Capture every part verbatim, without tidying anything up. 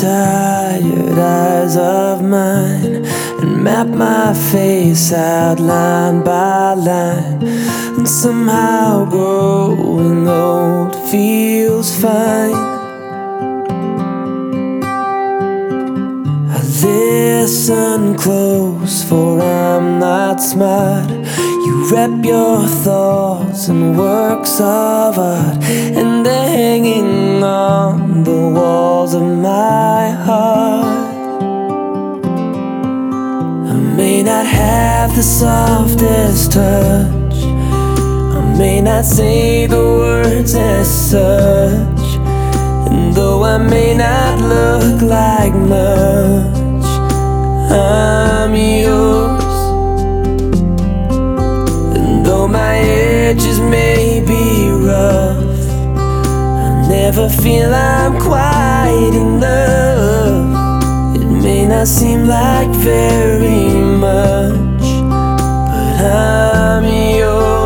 tired eyes of mine and map my face out line by line, and somehow growing old feels fine. I listen close, for I'm not smart. You wrap your thoughts in works of art, and they're hanging on the walls of my heart. I may not have the softest touch, I may not say the words as such, and though I may not look like much, I'm yours. Though my edges may be rough, I never feel I'm quite enough. It may not seem like very much, but I'm yours.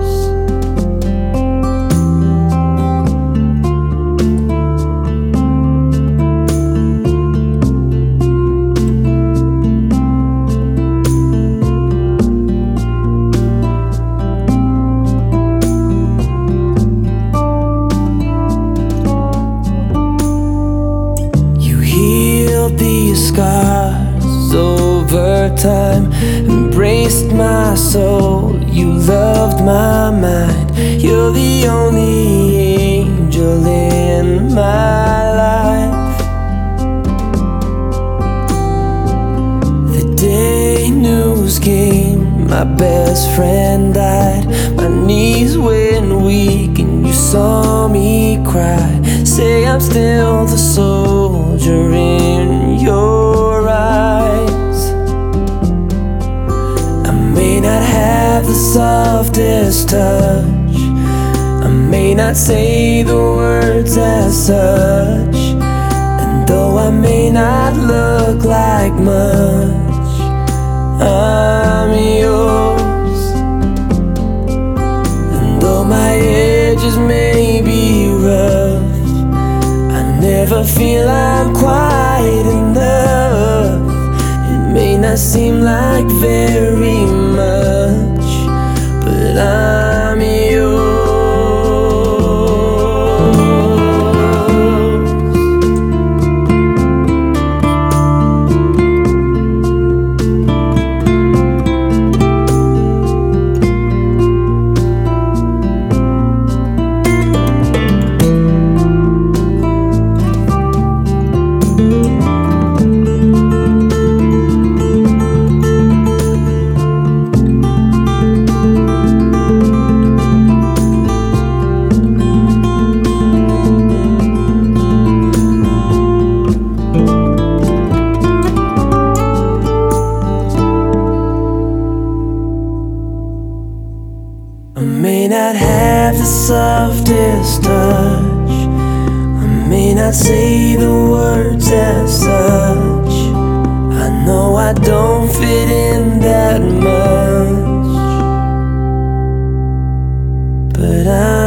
These scars over time embraced my soul. You loved my mind. You're the only angel in my life. The day news came, my best friend died. My knees went weak and you saw me cry. Say I'm still the soldier in your eyes. I may not have the softest touch, I may not say the words as such, and though I may not look like much, I'm yours. And though my edges may be rough, never feel I'm quite enough. It may not seem like very much, but I'm yours. I may not have the softest touch, I may not say the words as such, I know I don't fit in that much, but I